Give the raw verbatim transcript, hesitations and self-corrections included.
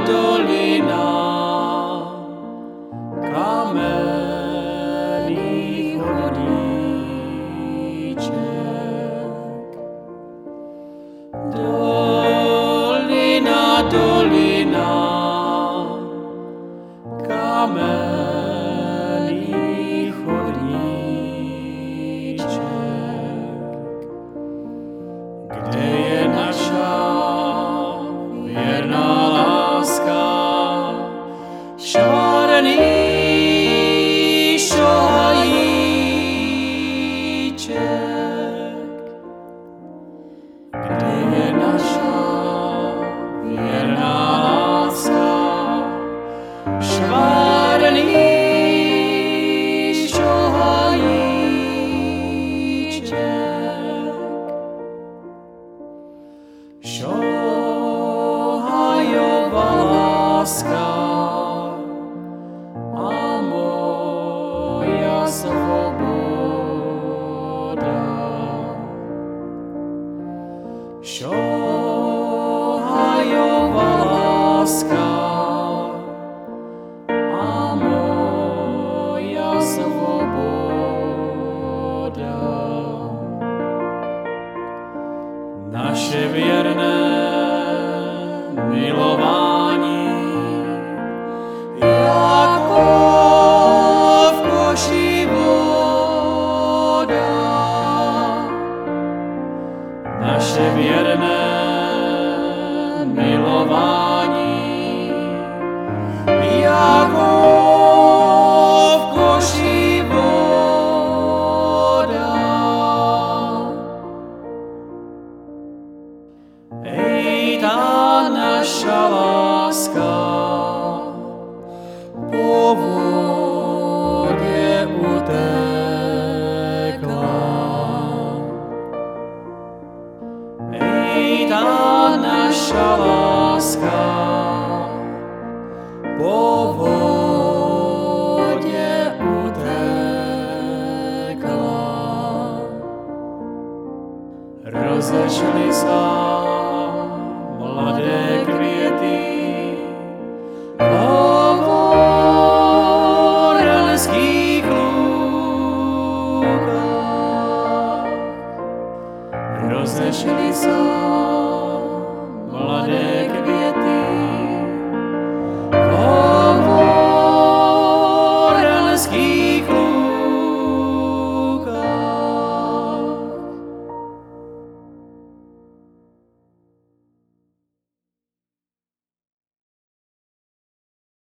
dolina kamenných chodníček. Dolina, dolina kamenných chodníček. Kde je naša věrná láska, švárný šohajíček? Kde je naša věrná láska, švárný šohajíček? Šohajová láska a moja svoboda. Šohajová láska a moja svoboda. Naše věrné milování jako v koši voda. Naše věrné milování jako v koši voda. Ej, ta naša láska po vodě utekla. Ej, ta naša láska po vodě utekla. Rozešli se mladé květy po moravských lukách. Rozešli se mladé